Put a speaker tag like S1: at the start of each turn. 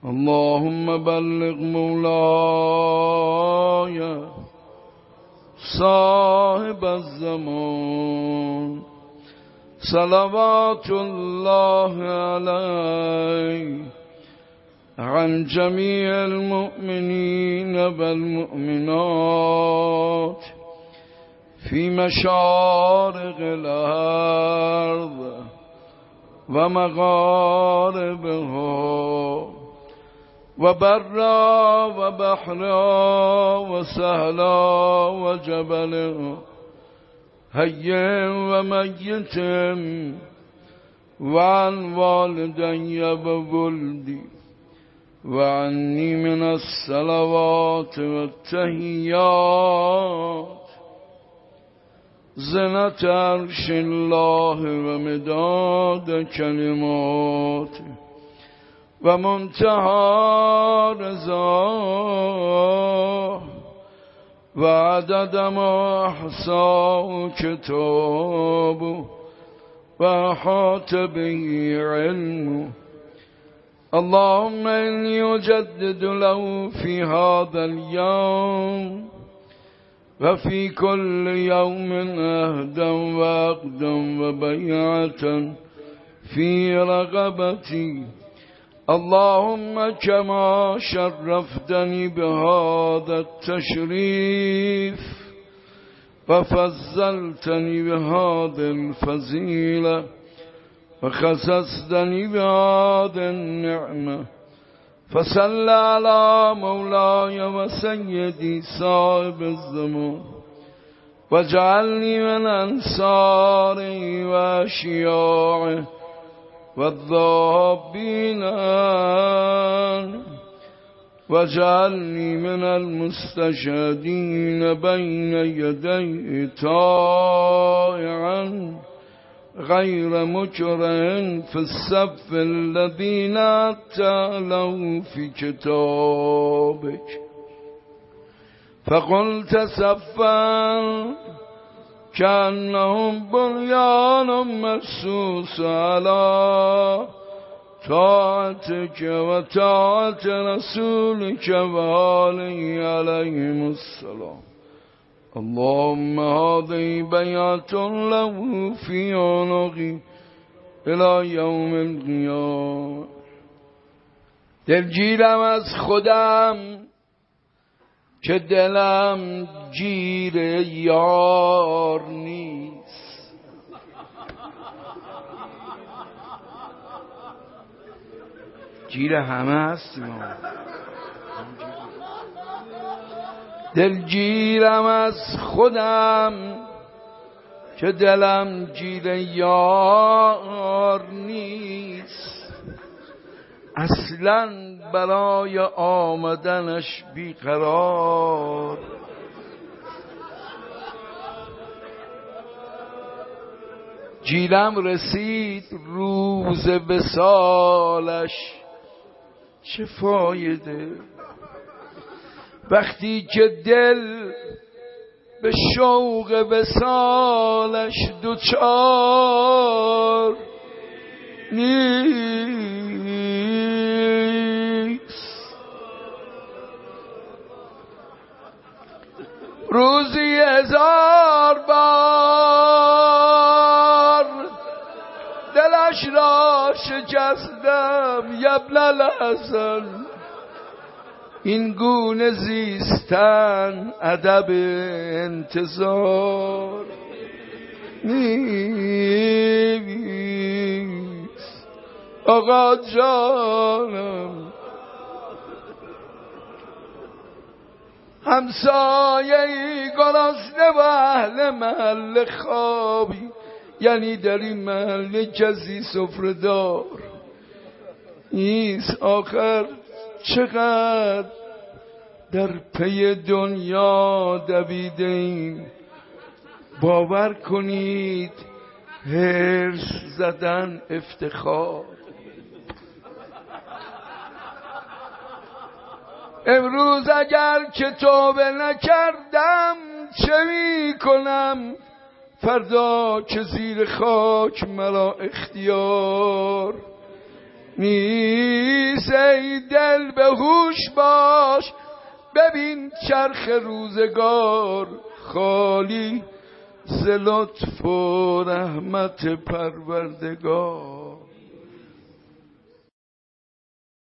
S1: اللهم بلغ مولاي صاحب الزمان صلوات الله عليه عن جميع المؤمنين والمؤمنات في مشارق الأرض ومغاربها وبرا وبحرا وسهلا وجبلا حي وميت وعن والدي وولدي وعني من الصلوات والتحيات زنة عرش الله ومداد كلماته ومنتهى رضاه وعدد ما أحصاه كتابه وأحاط به علمه. اللهم إني أجدد له في هذا اليوم وفي كل يوم عهدا وعقدا وبيعة في رغبتي. اللهم كما شرفتني بهذا التشريف وفضلتني بهذه الفضيلة وخصصتني بهذه النعمة فصل على مولاي وسيدي صاحب الزمان واجعلني من أنصاره وأشياعه والذابين واجعلني من المستشهدين بين يديه طائعا غير مكره في الصف الذين اتلوا في كتابك فقلت صفا كأنهم بنيان مرصوص على طاعتك وطاعة رسولك وآله عليهم السلام. اللهم هذه بيعة له في عنقي إلى یوم القیامة. دلگیرم از خودم که دلم گیر یار نیست. گیر همه هستیم. دلگیرم از خودم که دلم گیر یار نیست. اصلاً برای آمدنش بیقرار. گیرم رسید روز وصالش، چه فایده وقتی که دل به شوق وصالش دوچار نیست. روزی 1000 بار دلش را شکستم یبن الحسن. این گونه زیستن ادب انتظار نیست. آقا جانم همسایه‌ای گرسنه و اهل محل خوابی، یعنی در این محله کسی سفره‌دار نیست. آخر چقدر در پی دنیا دویده ایم. باور کنید حرص زدن افتخار. امروز اگر که توبه نکردم چه می کنم؟ فردا که زیر خاک مرا اختیار نیست. نیست ای دل به هوش باش، ببین چرخ روزگار خالی ز لطف و رحمت پروردگار.